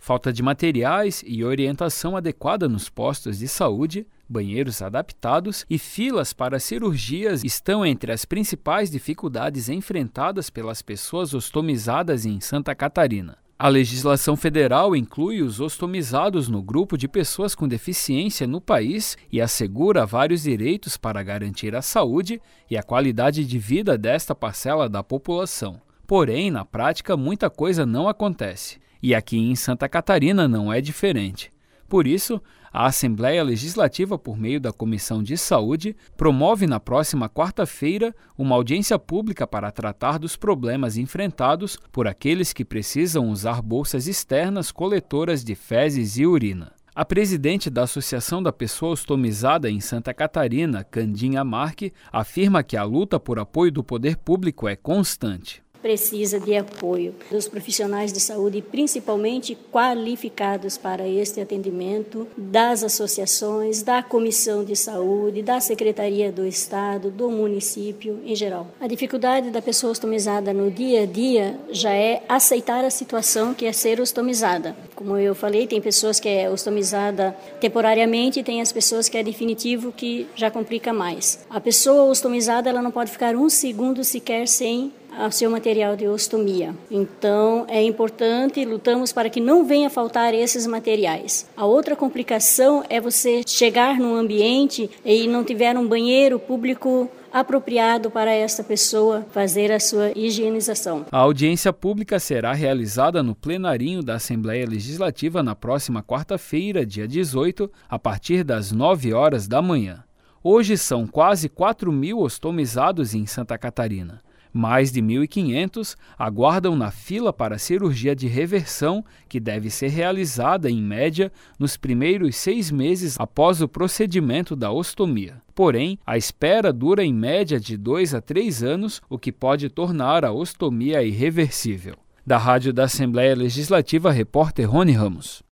Falta de materiais e orientação adequada nos postos de saúde, banheiros adaptados e filas para cirurgias estão entre as principais dificuldades enfrentadas pelas pessoas ostomizadas em Santa Catarina. A legislação federal inclui os ostomizados no grupo de pessoas com deficiência no país e assegura vários direitos para garantir a saúde e a qualidade de vida desta parcela da população. Porém, na prática, muita coisa não acontece. E aqui em Santa Catarina não é diferente. Por isso, a Assembleia Legislativa, por meio da Comissão de Saúde, promove na próxima quarta-feira uma audiência pública para tratar dos problemas enfrentados por aqueles que precisam usar bolsas externas coletoras de fezes e urina. A presidente da Associação da Pessoa Ostomizada em Santa Catarina, Candinha Marque, afirma que a luta por apoio do poder público é constante. Precisa de apoio dos profissionais de saúde, principalmente qualificados para este atendimento, das associações, da Comissão de Saúde, da Secretaria do Estado, do município em geral. A dificuldade da pessoa ostomizada no dia a dia já é aceitar a situação que é ser ostomizada. Como eu falei, tem pessoas que é ostomizada temporariamente e tem as pessoas que é definitivo, que já complica mais. A pessoa ostomizada, ela não pode ficar um segundo sequer sem o seu material de ostomia. Então, é importante, lutamos para que não venha faltar esses materiais. A outra complicação é você chegar num ambiente e não tiver um banheiro público apropriado para esta pessoa fazer a sua higienização. A audiência pública será realizada no plenarinho da Assembleia Legislativa na próxima quarta-feira, dia 18, a partir das 9 horas da manhã. Hoje são quase 4.000 ostomizados em Santa Catarina. Mais de 1.500 aguardam na fila para a cirurgia de reversão, que deve ser realizada, em média, nos primeiros 6 meses após o procedimento da ostomia. Porém, a espera dura em média de 2 a 3 anos, o que pode tornar a ostomia irreversível. Da Rádio da Assembleia Legislativa, repórter Rony Ramos.